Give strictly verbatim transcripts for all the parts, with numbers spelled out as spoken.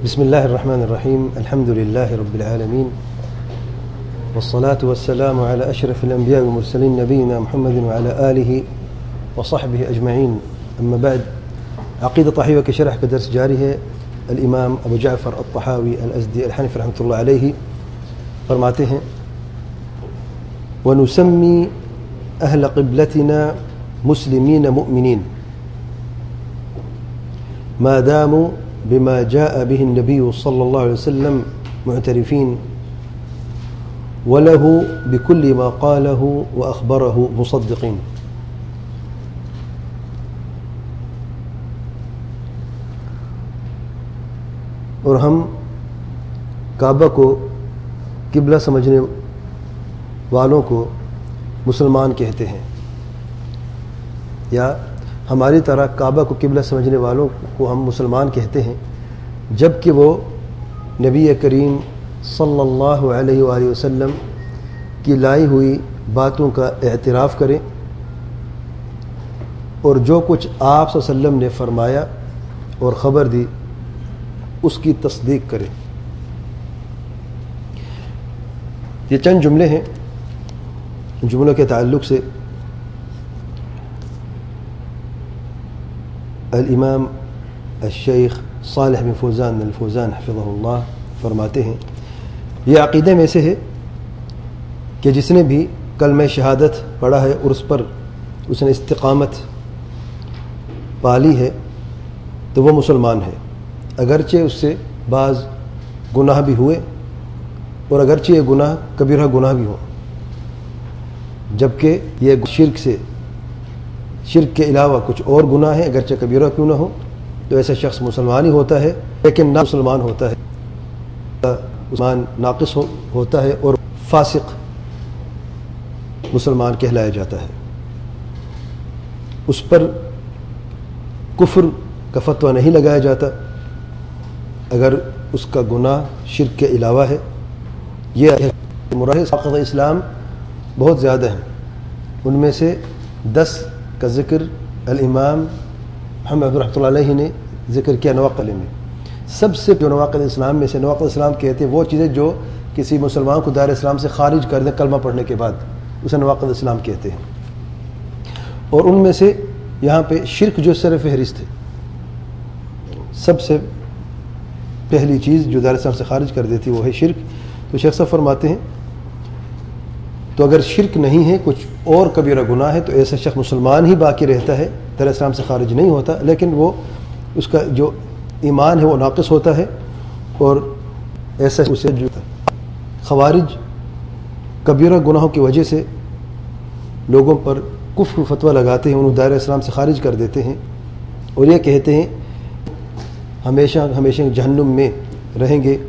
بسم الله الرحمن الرحيم. الحمد لله رب العالمين، والصلاة والسلام على أشرف الأنبياء والمرسلين نبينا محمد وعلى آله وصحبه أجمعين. أما بعد، عقيدة طحاوی کے شرح کا درس جاری ہے. الامام ابو جعفر الطحاوی الازدی الحنفی رحمۃ اللہ علیہ فرماتے ہیں: ونسمي أهل قبلتنا مسلمين مؤمنين ما داموا بما جاء به النبي صلى الله عليه وسلم معترفين وله بكل ما قاله وأخبره مصدقين. اور ہم کعبہ کو قبلہ سمجھنے والوں کو مسلمان کہتے ہیں، یا ہماری طرح کعبہ کو قبلہ سمجھنے والوں کو ہم مسلمان کہتے ہیں، جب کہ وہ نبی کریم صلی اللہ علیہ وآلہ وسلم کی لائی ہوئی باتوں کا اعتراف کریں اور جو کچھ آپ صلی اللہ علیہ وسلم نے فرمایا اور خبر دی اس کی تصدیق کریں. یہ چند جملے ہیں. جملوں کے تعلق سے الامام الشیخ صالح بن فوزان الفوزان حفظہ اللہ فرماتے ہیں: یہ عقیدے میں سے ہے کہ جس نے بھی کلمہ شہادت پڑھا ہے اور اس پر اس نے استقامت پالی ہے تو وہ مسلمان ہے، اگرچہ اس سے بعض گناہ بھی ہوئے اور اگرچہ یہ گناہ کبیرہ گناہ بھی ہوں، جبکہ یہ شرک سے شرک کے علاوہ کچھ اور گناہ ہیں اگرچہ کبیرہ کیوں نہ ہو، تو ایسا شخص مسلمان ہی ہوتا ہے، لیکن نہ مسلمان ہوتا ہے، مسلمان ناقص ہو ہوتا ہے اور فاسق مسلمان کہلایا جاتا ہے. اس پر کفر کا فتویٰ نہیں لگایا جاتا اگر اس کا گناہ شرک کے علاوہ ہے. یہ مرحلہ ساقط اسلام بہت زیادہ ہیں، ان میں سے دس کا ذکر الامام محمد رحمۃ اللہ علیہ نے ذکر کیا نواقل میں. سب سے جو نواقل اسلام میں سے نواقل اسلام کہتے ہیں وہ چیزیں جو کسی مسلمان کو دائرہ اسلام سے خارج کر دیں کلمہ پڑھنے کے بعد، اسے نواقل اسلام کہتے ہیں. اور ان میں سے یہاں پہ شرک جو سر فہرست ہے، سب سے پہلی چیز جو دائرہ اسلام سے خارج کر دیتی وہ ہے شرک. تو شیخ صاحب فرماتے ہیں تو اگر شرک نہیں ہے، کچھ اور کبیرہ گناہ ہے، تو ایسا شخص مسلمان ہی باقی رہتا ہے، دائرہ اسلام سے خارج نہیں ہوتا، لیکن وہ اس کا جو ایمان ہے وہ ناقص ہوتا ہے. اور ایسا اسے جو خوارج کبیرہ گناہوں کی وجہ سے لوگوں پر کفر فتویٰ لگاتے ہیں، انہوں دائرہ اسلام سے خارج کر دیتے ہیں اور یہ کہتے ہیں ہمیشہ ہمیشہ جہنم میں رہیں گے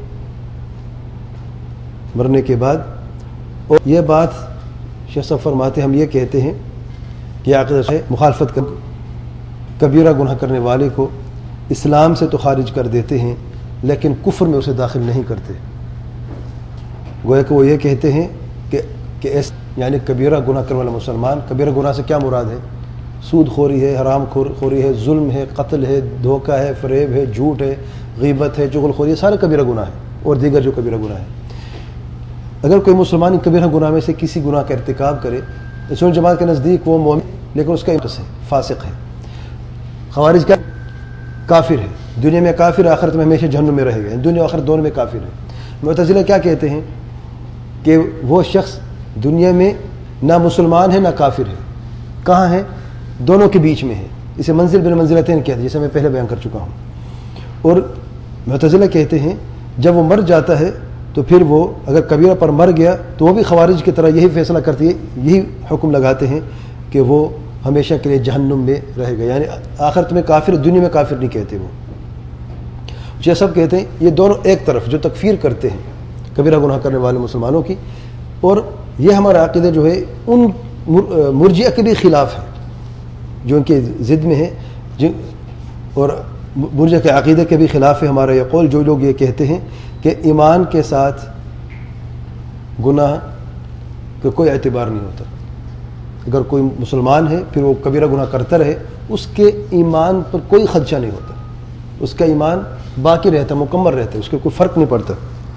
مرنے کے بعد. اور یہ بات شیخ صاحب فرماتے ہیں ہم یہ کہتے ہیں کہ عقیدہ سے مخالفت کر کبیرہ گناہ کرنے والے کو اسلام سے تو خارج کر دیتے ہیں لیکن کفر میں اسے داخل نہیں کرتے. گویا کہ وہ یہ کہتے ہیں کہ کہ ایس یعنی کبیرہ گناہ کرنے والا مسلمان، کبیرہ گناہ سے کیا مراد ہے؟ سود خوری ہے، حرام خوری ہے، ظلم ہے، قتل ہے، دھوکہ ہے، فریب ہے، جھوٹ ہے، غیبت ہے، چغل خوری ہے، سارے کبیرہ گناہ ہیں اور دیگر جو کبیرہ گناہ ہیں. اگر کوئی مسلمان کبیرہ گناہ میں سے کسی گناہ کا ارتکاب کرے تو سنت جماعت کے نزدیک وہ مومن لیکن اس کا انقص ہے، فاسق ہے. خوارج کا کافر ہے، دنیا میں کافر ہے، آخرت میں ہمیشہ جہنم میں رہے گا، دنیا و آخرت دونوں میں کافر ہے. معتزلہ کیا کہتے ہیں کہ وہ شخص دنیا میں نہ مسلمان ہے نہ کافر ہے، کہاں ہے؟ دونوں کے بیچ میں ہے. اسے منزل بن منزلتین کہتے ہیں، جسے میں پہلے بیان کر چکا ہوں. اور معتزلہ کہتے ہیں جب وہ مر جاتا ہے تو پھر وہ اگر کبیرہ پر مر گیا تو وہ بھی خوارج کی طرح یہی فیصلہ کرتی ہے، یہی حکم لگاتے ہیں کہ وہ ہمیشہ کے لیے جہنم میں رہے گا، یعنی آخرت میں کافر، دنیا میں کافر نہیں کہتے. وہ یہ سب کہتے ہیں یہ دونوں ایک طرف جو تکفیر کرتے ہیں کبیرہ گناہ کرنے والے مسلمانوں کی. اور یہ ہمارا عقیدہ جو ہے ان مرجئہ کے بھی خلاف ہے جو ان کے ضد میں ہے، جن اور مرجئہ کے عقیدے کے بھی خلاف ہے ہمارا یہ قول. جو لوگ یہ کہتے ہیں کہ ایمان کے ساتھ گناہ کا کوئی اعتبار نہیں ہوتا، اگر کوئی مسلمان ہے پھر وہ کبیرہ گناہ کرتا رہے اس کے ایمان پر کوئی خدشہ نہیں ہوتا، اس کا ایمان باقی رہتا ہے، مکمل رہتا ہے، اس کے کوئی فرق نہیں پڑتا.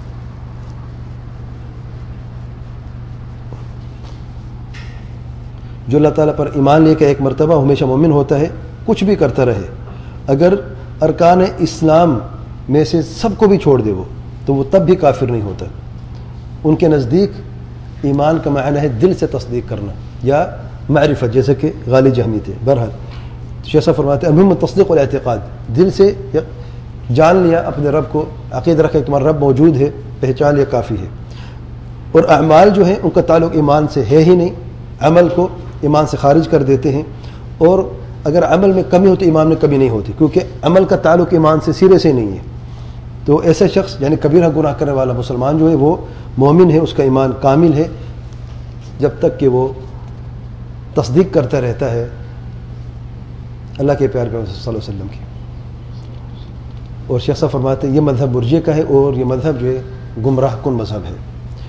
جو اللہ تعالیٰ پر ایمان لے کے ایک مرتبہ ہمیشہ مومن ہوتا ہے، کچھ بھی کرتا رہے، اگر ارکان اسلام میں سے سب کو بھی چھوڑ دے وہ تو وہ تب بھی کافر نہیں ہوتا. ان کے نزدیک ایمان کا معنی ہے دل سے تصدیق کرنا یا معرفت، جیسے کہ غالی جہمی تھے. بہرحال شیخ صاحب فرماتے ہیں المهم التصدیق والاعتقاد، دل سے جان لیا اپنے رب کو، عقیدہ رکھا کہ تمہارا رب موجود ہے، پہچان لیا کافی ہے. اور اعمال جو ہیں ان کا تعلق ایمان سے ہے ہی نہیں، عمل کو ایمان سے خارج کر دیتے ہیں. اور اگر عمل میں کمی ہوتی ایمان میں کمی نہیں ہوتی، کیونکہ عمل کا تعلق ایمان سے سرے سے نہیں ہے. تو ایسا شخص یعنی کبیرہ گناہ کرنے والا مسلمان جو ہے وہ مومن ہے، اس کا ایمان کامل ہے جب تک کہ وہ تصدیق کرتا رہتا ہے اللہ کے پیارے پیغمبر صلی اللہ علیہ وسلم کی. اور شیخ صاحب فرماتے ہیں یہ مذہب مرجئہ کا ہے اور یہ مذہب جو ہے گمراہ کن مذہب ہے.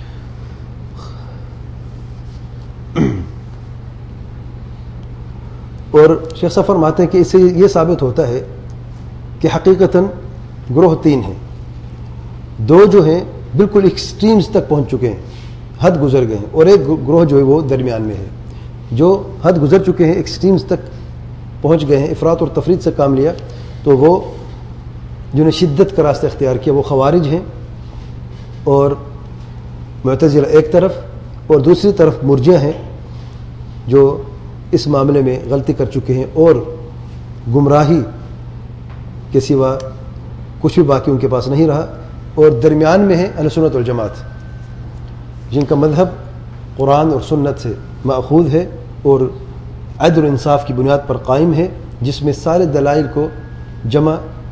اور شیخ صاحب فرماتے ہیں کہ اس سے یہ ثابت ہوتا ہے کہ حقیقتاً گروہ تین ہیں. دو جو ہیں بالکل ایکسٹریمز تک پہنچ چکے ہیں، حد گزر گئے ہیں، اور ایک گروہ جو ہے وہ درمیان میں ہے. جو حد گزر چکے ہیں، ایکسٹریمز تک پہنچ گئے ہیں، افراط اور تفریط سے کام لیا، تو وہ جنہوں نے شدت کا راستہ اختیار کیا وہ خوارج ہیں. اور معتزلہ ایک طرف اور دوسری طرف مرجئہ ہیں جو اس معاملے میں غلطی کر چکے ہیں اور گمراہی کے سوا کچھ بھی باقی ان کے پاس نہیں رہا. اور درمیان میں ہے اہل سنت والجماعت، جن کا مذہب قرآن اور سنت سے ماخوذ ہے اور عدل و انصاف کی بنیاد پر قائم ہے، جس میں سارے دلائل کو جمع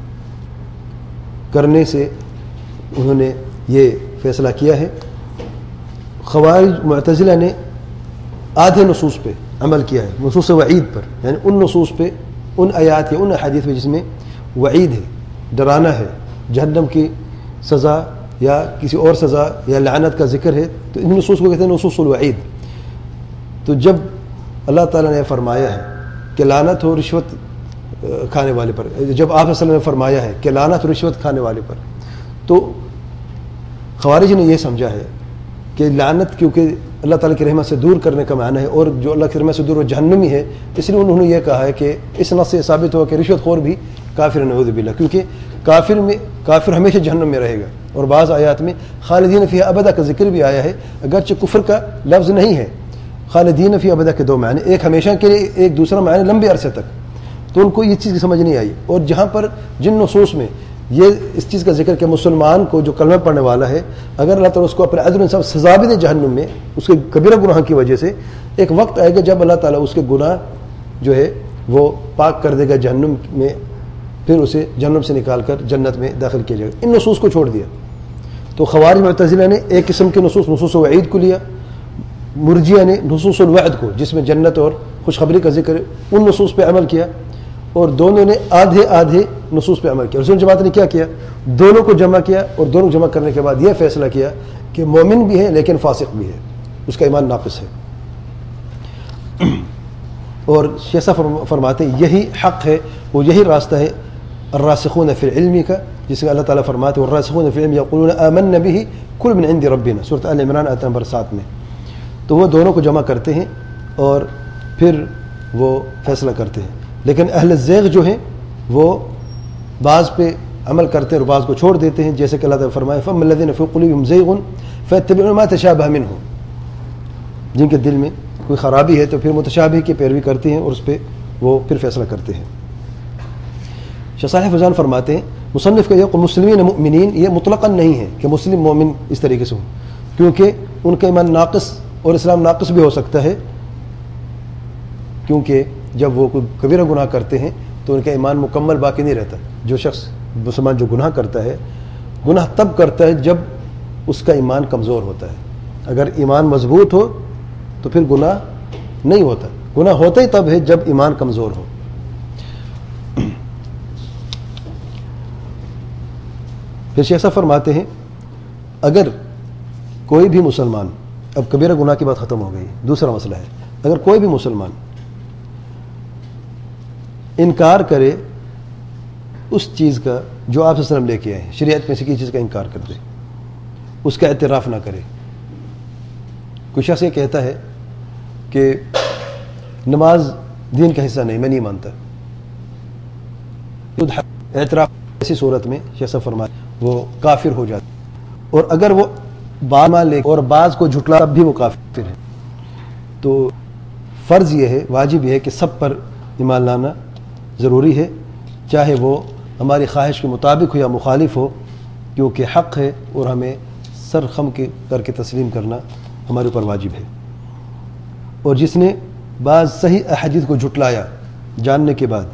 کرنے سے انہوں نے یہ فیصلہ کیا ہے. خوارج معتزلہ نے آدھے نصوص پہ عمل کیا ہے، نصوص وعید پر، یعنی ان نصوص پہ، ان آیات یا ان احادیث میں جس میں وعید ہے، ڈرانا ہے، جہنم کی سزا یا کسی اور سزا یا لعنت کا ذکر ہے، تو ان نصوص کو کہتے ہیں نصوص الوعید. تو جب اللہ تعالیٰ نے فرمایا ہے کہ لعنت ہو رشوت کھانے والے پر، جب آپ صلی اللہ علیہ وسلم نے فرمایا ہے کہ لعنت ہو رشوت کھانے والے پر، تو خوارج نے یہ سمجھا ہے کہ لعنت کیونکہ اللہ تعالیٰ کی رحمت سے دور کرنے کا معنی ہے، اور جو اللہ کی رحمت سے دور وہ جہنمی ہے، اس لیے انہوں نے یہ کہا ہے کہ اس نص سے ثابت ہوا کہ رشوت خور بھی کافر نعوذ باللہ، کیونکہ کافر میں کافر ہمیشہ جہنم میں رہے گا. اور بعض آیات میں خالدین فیہا ابدا کا ذکر بھی آیا ہے، اگرچہ کفر کا لفظ نہیں ہے. خالدین فی ابدا کے دو معنی، ایک ہمیشہ کے لیے، ایک دوسرا معنی لمبے عرصے تک. تو ان کو یہ چیز سمجھ نہیں آئی. اور جہاں پر جن نصوص میں یہ اس چیز کا ذکر کہ مسلمان کو جو کلمہ پڑھنے والا ہے، اگر اللہ تعالیٰ اس کو اپنے عدل انصاف سزا بھی دے جہنم میں اس کے کبیرہ گناہ کی وجہ سے، ایک وقت آئے گا جب اللہ تعالیٰ اس کے گناہ جو ہے وہ پاک کر دے گا جہنم میں، پھر اسے جہنم سے نکال کر جنت میں داخل کیا جائے گا. ان نصوص کو چھوڑ دیا. تو خوارج معتزلہ نے ایک قسم کے نصوص نصوص وعید کو لیا، مرجئہ نے نصوص الوعد کو جس میں جنت اور خوشخبری کا ذکر ہے ان نصوص پہ عمل کیا، اور دونوں نے آدھے آدھے نصوص پہ عمل کیا. رسول جماعت نے کیا کیا؟ دونوں کو جمع کیا، اور دونوں جمع کرنے کے بعد یہ فیصلہ کیا کہ مومن بھی ہے لیکن فاسق بھی ہے، اس کا ایمان ناقص ہے. اور شیخ صاحب فرماتے ہیں یہی حق ہے، وہ یہی راستہ ہے الراسخون فی العلم کا، جس میں اللہ تعالیٰ فرماتے ہیں الراسخون فی العلم یقولون آمنا به کل من عند ربنا، سورۃ آل عمران آیت نمبر سات میں. تو وہ دونوں کو جمع کرتے ہیں اور پھر وہ فیصلہ کرتے ہیں. لیکن اہل زیغ جو ہیں وہ بعض پہ عمل کرتے ہیں اور بعض کو چھوڑ دیتے ہیں، جیسے کہ اللہ تعالیٰ فرمائے فَأَمَّا الَّذِينَ فِي قُلُوبِهِمْ زَيْغٌ فَيَتَّبِعُونَ مَا تَشَابَهَ مِنْهُ، جن کے دل میں کوئی خرابی ہے تو پھر متشابہ کی پیروی کرتے ہیں اور اس پہ وہ پھر فیصلہ کرتے ہیں. شیخ صالح فوزان فرماتے ہیں مصنف کا یہ مسلمین مؤمنین یہ مطلقاً نہیں ہے کہ مسلم مومن اس طریقے سے ہوں، کیونکہ ان کا ایمان ناقص اور اسلام ناقص بھی ہو سکتا ہے، کیونکہ جب وہ کوئی کبیرہ گناہ کرتے ہیں تو ان کا ایمان مکمل باقی نہیں رہتا. جو شخص مسلمان جو گناہ کرتا ہے، گناہ تب کرتا ہے جب اس کا ایمان کمزور ہوتا ہے. اگر ایمان مضبوط ہو تو پھر گناہ نہیں ہوتا، گناہ ہوتا ہی تب ہے جب ایمان کمزور ہو. پھر شیخ صاحب فرماتے ہیں اگر کوئی بھی مسلمان، اب کبیرہ گناہ کی بات ختم ہو گئی، دوسرا مسئلہ ہے، اگر کوئی بھی مسلمان انکار کرے اس چیز کا جو آپ صلی اللہ علیہ وسلم لے کے آئے ہیں، شریعت میں سے کسی چیز کا انکار کر دے، اس کا اعتراف نہ کرے. کوئی شخص یہ کہتا ہے کہ نماز دین کا حصہ نہیں، میں نہیں مانتا، اعتراف ایسی صورت میں شیخ صاحب فرمائے وہ کافر ہو جاتا. اور اگر وہ بعض مان لے اور بعض کو جھٹلا تب بھی وہ کافر ہے. تو فرض یہ ہے، واجب یہ ہے کہ سب پر ایمان لانا ضروری ہے، چاہے وہ ہماری خواہش کے مطابق ہو یا مخالف ہو، کیونکہ حق ہے اور ہمیں سر خم کے کر کے تسلیم کرنا ہمارے اوپر واجب ہے. اور جس نے بعض صحیح احادیث کو جھٹلایا جاننے کے بعد،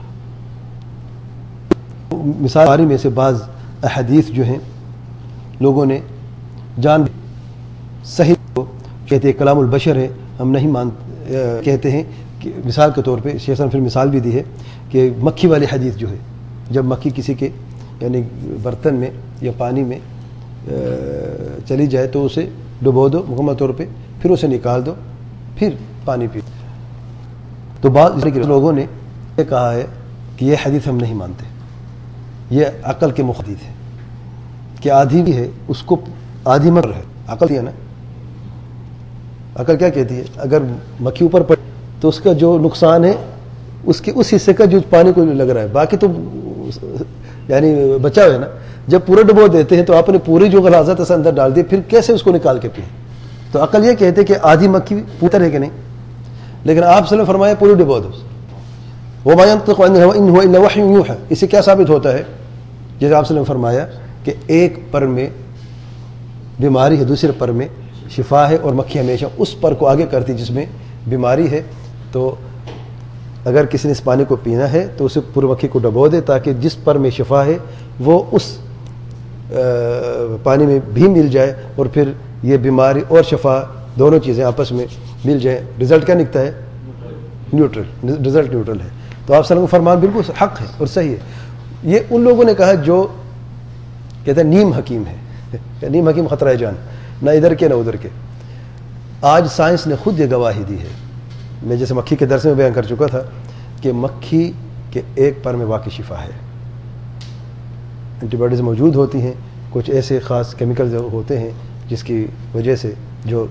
مثال باری میں سے بعض احادیث جو ہیں لوگوں نے جان صحیح کو کہتے ہیں کلام البشر ہے، ہم نہیں مان کہتے ہیں کہ مثال کے طور پہ شیخ صاحب پھر مثال بھی دی ہے کہ مکھی والی حدیث جو ہے، جب مکھی کسی کے یعنی برتن میں یا پانی میں چلی جائے تو اسے ڈبو دو مکمل طور پہ، پھر اسے نکال دو، پھر پانی پیو. تو بعض لوگوں نے یہ کہا ہے کہ یہ حدیث ہم نہیں مانتے، یہ عقل کے مخالف ہے، کہ آدھی بھی ہے اس کو آدھی مر ہے. عقل ہے نا، عقل کیا کہتی ہے؟ اگر مکھی اوپر پڑے تو اس کا جو نقصان ہے اس کے اس حصے کا جو پانی کو لگ رہا ہے، باقی تو یعنی بچا ہوا ہے نا. جب پورے ڈبو دیتے ہیں تو آپ نے پوری جو غلاظت اسے اندر ڈال دی، پھر کیسے اس کو نکال کے پئیں؟ تو عقل یہ کہتے کہ آدھی مکھی پوتر ہے کہ نہیں، لیکن آپ صلی اللہ علیہ وسلم فرمایا پوری ڈبو دو. وَمَا يَنطِقُ عَنِ الْهَوَىٰ إِنْ هُوَ إِلَّا وَحْيٌ يُوحَىٰ. اس سے کیا ثابت ہوتا ہے؟ جیسے آپ صلی اللہ علیہ وسلم فرمایا کہ ایک پر میں بیماری ہے، دوسرے پر میں شفا ہے، اور مکھی ہمیشہ اس پر کو آگے کرتی جس میں بیماری ہے. تو اگر کسی نے اس پانی کو پینا ہے تو اسے پورے مکھی کو ڈبو دے تاکہ جس پر میں شفا ہے وہ اس پانی میں بھی مل جائے، اور پھر یہ بیماری اور شفا دونوں چیزیں آپس میں مل جائیں. رزلٹ کیا نکلتا ہے؟ نیوٹرل. رزلٹ نیوٹرل ہے. تو آپ صلی اللہ علیہ وسلم کا فرمان بالکل حق ہے اور صحیح ہے. یہ ان لوگوں نے کہا جو کہتے ہیں نیم حکیم ہے، نیم حکیم خطرہ جان، نہ ادھر کے نہ ادھر کے. آج سائنس نے خود یہ گواہی دی ہے. میں جیسے مکھی کے درس میں بیان کر چکا تھا کہ مکھی کے ایک پر میں واقعی شفا ہے. اینٹی باڈیز موجود ہوتی ہیں، کچھ ایسے خاص کیمیکل ہوتے ہیں جس کی وجہ سے جو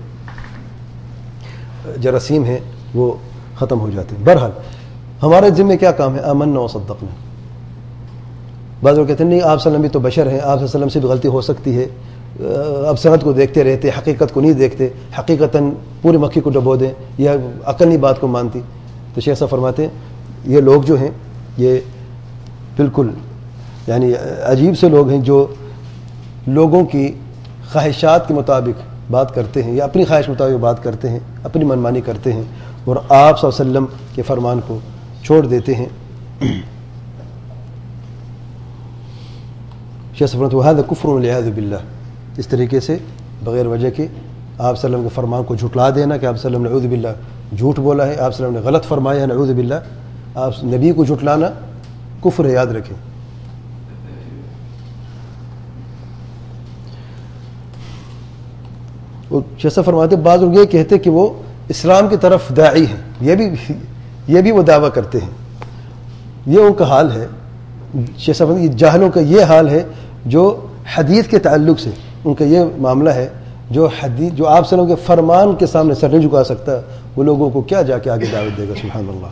جراثیم ہیں وہ ختم ہو جاتے ہیں. بہرحال ہمارے ذمہ کیا کام ہے؟ آمنا و صدقنا. بعض لوگ کہتے ہیں نہیں آپ صلی اللہ علیہ وسلم بھی تو بشر ہیں، آپ صلی اللہ علیہ وسلم سے بھی غلطی ہو سکتی ہے، اب سند کو دیکھتے رہتے، حقیقت کو نہیں دیکھتے، حقیقتاً پوری مکھی کو ڈبو دیں، یا عقل نہیں بات کو مانتی. تو شیخ صاحب فرماتے ہیں یہ لوگ جو ہیں یہ بالکل یعنی عجیب سے لوگ ہیں جو لوگوں کی خواہشات کے مطابق بات کرتے ہیں، یا اپنی خواہش کے مطابق بات کرتے ہیں، اپنی منمانی کرتے ہیں، اور آپ صلی اللہ علیہ وسلم کے فرمان کو چھوڑ دیتے ہیں. شیخ صاحب فرماتے ہیں وَهَذَا كُفْرٌ وَالْعِيَاذُ بِاللَّهِ. اس طریقے سے بغیر وجہ کے آپ صلی اللہ علیہ وسلم کے فرمان کو جھٹلا دینا کہ آپ صلی اللہ علیہ وسلم نے نعوذ باللہ جھوٹ بولا ہے، آپ صلی اللہ علیہ وسلم نے غلط فرمایا ہے، نعوذ باللہ. آپ نبی کو جھٹلانا کفر ہے، یاد رکھیں. شیخ صاحب فرماتے بعض لوگ یہ کہتے کہ وہ اسلام کی طرف داعی ہیں، یہ بھی یہ بھی وہ دعویٰ کرتے ہیں. یہ ان کا حال ہے. شیخ صاحب یہ جاہلوں کا یہ حال ہے جو حدیث کے تعلق سے ان کا یہ معاملہ ہے، جو حدیث جو آپ صلی اللہ علیہ وسلم کے فرمان کے سامنے سر نہیں جھکا سکتا، وہ لوگوں کو کیا جا کے آگے دعوت دے گا؟ سبحان اللہ.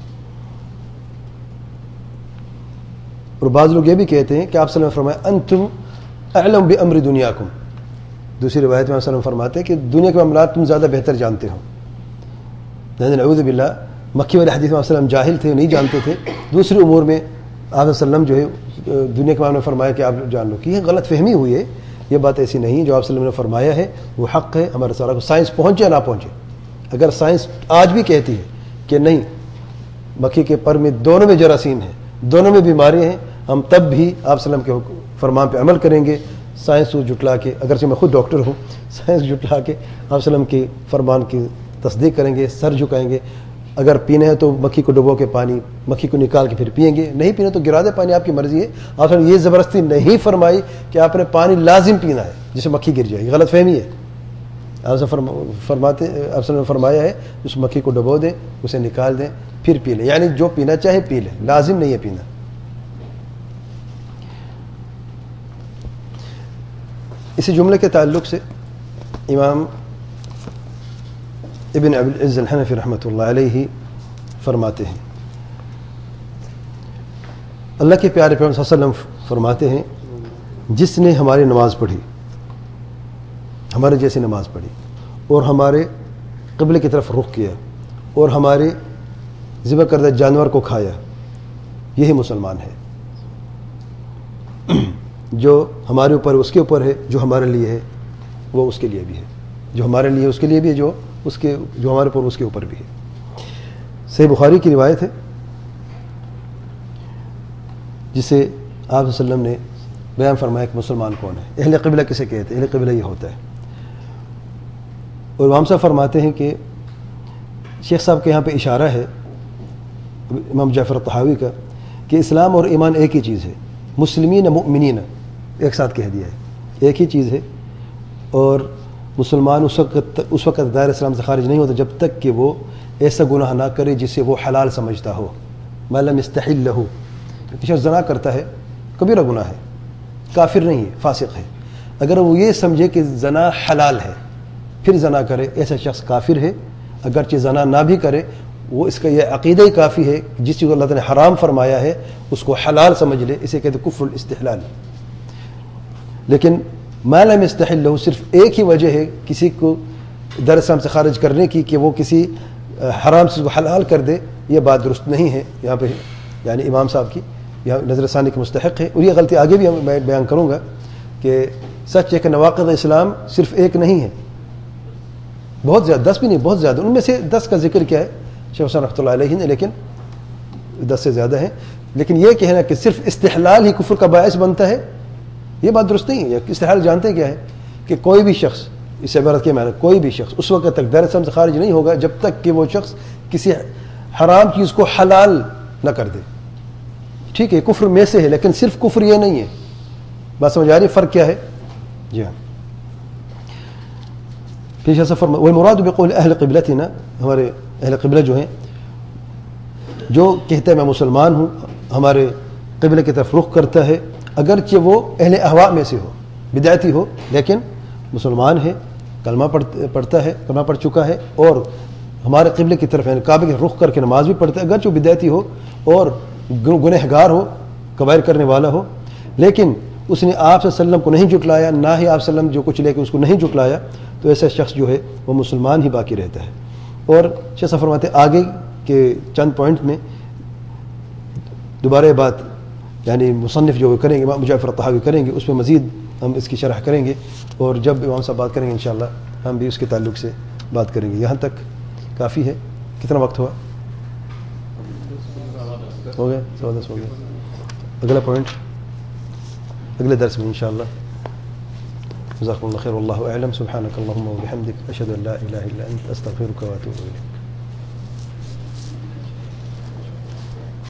اور بعض لوگ یہ بھی کہتے ہیں کہ آپ صلی اللہ علیہ وسلم فرمایا انتم اعلم بامر دنیاکم. دوسری روایت میں آپ صلی اللہ علیہ وسلم فرماتے ہیں کہ دنیا کے معاملات تم زیادہ بہتر جانتے ہو. نعوذ باللہ. مکھی والی حدیث میں آپ صلی اللہ علیہ وسلم جاہل تھے، نہیں جانتے تھے. دوسری امور میں آپ صلی اللہ علیہ وسلم جو ہے دنیا کے معاملے میں فرمایا کہ آپ جان لو. کہ یہ غلط فہمی ہوئی ہے، یہ بات ایسی نہیں. جو آپ صلی اللہ علیہ وسلم نے فرمایا ہے وہ حق ہے. ہمارے سارا کو سائنس پہنچے نہ پہنچے، اگر سائنس آج بھی کہتی ہے کہ نہیں مکھی کے پر میں دونوں میں جراثیم ہیں، دونوں میں بیماریاں ہیں، ہم تب بھی آپ صلی اللہ علیہ وسلم کے فرمان پہ عمل کریں گے. سائنس کو جھٹلا کے، اگرچہ میں خود ڈاکٹر ہوں، سائنس جھٹلا کے آپ صلی اللہ علیہ وسلم کے فرمان کی تصدیق کریں گے، سر جھکائیں گے. اگر پینا ہے تو مکھی کو ڈبو کے پانی مکھی کو نکال کے پھر پئیں گے، نہیں پینا تو گرا دے پانی، آپ کی مرضی ہے. آپ نے یہ زبردستی نہیں فرمائی کہ آپ نے پانی لازم پینا ہے جسے مکھی گر جائے گی، غلط فہمی ہے. آپ سے فرماتے آپ نے فرمایا ہے اس مکھی کو ڈبو دیں، اسے نکال دیں، پھر پی لیں، یعنی جو پینا چاہے پی لیں، لازم نہیں ہے پینا. اسی جملے کے تعلق سے امام ابن ابی العز الحنفی رحمۃ اللہ علیہ فرماتے ہیں، اللہ کے پیارے پیغمبر صلی اللہ علیہ وسلم فرماتے ہیں جس نے ہماری نماز پڑھی، ہمارے جیسی نماز پڑھی اور ہمارے قبلے کی طرف رخ کیا اور ہمارے ذبح کردہ جانور کو کھایا، یہی مسلمان ہے۔ جو ہمارے اوپر اس کے اوپر ہے، جو ہمارے لیے ہے وہ اس کے لیے بھی ہے، جو ہمارے لیے اس کے لیے بھی ہے، جو اس کے جو ہمارے اوپر اس کے اوپر بھی ہے۔ صحیح بخاری کی روایت ہے جسے آپ صلی اللہ علیہ وسلم نے بیان فرمایا کہ مسلمان کون ہے، اہل قبلہ کسے کہتے ہیں، اہل قبلہ یہ ہوتا ہے۔ اور امام صاحب فرماتے ہیں کہ شیخ صاحب کے یہاں پہ اشارہ ہے امام جعفر الطحاوی کا کہ اسلام اور ایمان ایک ہی چیز ہے، مسلمین مؤمنین ایک ساتھ کہہ دیا ہے، ایک ہی چیز ہے۔ اور مسلمان اس وقت اس وقت دائرہ اسلام سے خارج نہیں ہوتا جب تک کہ وہ ایسا گناہ نہ کرے جسے وہ حلال سمجھتا ہو، ما لم یستحل لہ، کہ شخص زنا کرتا ہے کبیرہ گناہ ہے، کافر نہیں ہے، فاسق ہے، اگر وہ یہ سمجھے کہ زنا حلال ہے پھر زنا کرے، ایسا شخص کافر ہے، اگرچہ زنا نہ بھی کرے، وہ اس کا یہ عقیدہ ہی کافی ہے، جس چیز کو اللہ تعالیٰ نے حرام فرمایا ہے اس کو حلال سمجھ لے، اسے کہتے کفر الاستحلال۔ لیکن ما لم یستحل لہ صرف ایک ہی وجہ ہے کسی کو دائرہ اسلام سے خارج کرنے کی کہ وہ کسی حرام چیز کو حلال کر دے، یہ بات درست نہیں ہے یہاں پہ، یعنی امام صاحب کی یہاں نظر ثانی کے مستحق ہے۔ اور یہ غلطی آگے بھی میں بیان کروں گا کہ سچ ہے کہ نواقض اسلام صرف ایک نہیں ہے، بہت زیادہ، دس بھی نہیں، بہت زیادہ، ان میں سے دس کا ذکر کیا ہے شیخ حسین رحمۃ اللہ علیہ نے، لیکن دس سے زیادہ ہے۔ لیکن یہ کہنا کہ صرف استحلال ہی کفر کا باعث بنتا ہے، یہ بات درست نہیں ہے۔ استحلال جانتے کیا ہے کہ کوئی بھی شخص، اس عبارت کے معنی کوئی بھی شخص اس وقت تک دائرہ اسلام سے خارج نہیں ہوگا جب تک کہ وہ شخص کسی حرام چیز کو حلال نہ کر دے۔ ٹھیک ہے، کفر میں سے ہے، لیکن صرف کفر یہ نہیں ہے، بات سمجھ آ رہی ہے فرق کیا ہے؟ جی ہاں، پیچھے سفر والمراد بقول اہل قبلتنا، ہمارے اہل قبلہ جو ہیں، جو کہتا ہے میں مسلمان ہوں، ہمارے قبلہ کی طرف رخ کرتا ہے، اگرچہ وہ اہل اہواء میں سے ہو، بدعتی ہو، لیکن مسلمان ہے، کلمہ پڑھتا ہے، کلمہ پڑھ چکا ہے، اور ہمارے قبلے کی طرف یعنی کعبے کے رخ کر کے نماز بھی پڑھتا ہے، اگرچہ وہ بدعتی ہو اور گنہگار ہو، کبائر کرنے والا ہو، لیکن اس نے آپ صلی اللہ علیہ وسلم کو نہیں جھٹلایا، نہ ہی آپ صلی اللہ علیہ وسلم جو کچھ لے کے اس کو نہیں جھٹلایا، تو ایسا شخص جو ہے وہ مسلمان ہی باقی رہتا ہے۔ اور شیخ صاحب فرماتے ہیں آگے کے چند پوائنٹ میں دوبارہ یہ بات یعنی مصنف جو کریں گے، امام جعفر الطحاوی کریں گے، اس میں مزید ہم اس کی شرح کریں گے، اور جب امام صاحب بات کریں گے انشاءاللہ ہم بھی اس کے تعلق سے بات کریں گے۔ یہاں تک کافی ہے، کتنا وقت ہوا؟ ہو گیا، سوا دس ہو گیا۔ اگلا پوائنٹ اگلے درس میں انشاءاللہ۔ جزاکم اللہ خیر واللہ اعلم، سبحانک اللہم وبحمدک، اشہد ان لا الہ الا انت، استغفرک واتوب الیک۔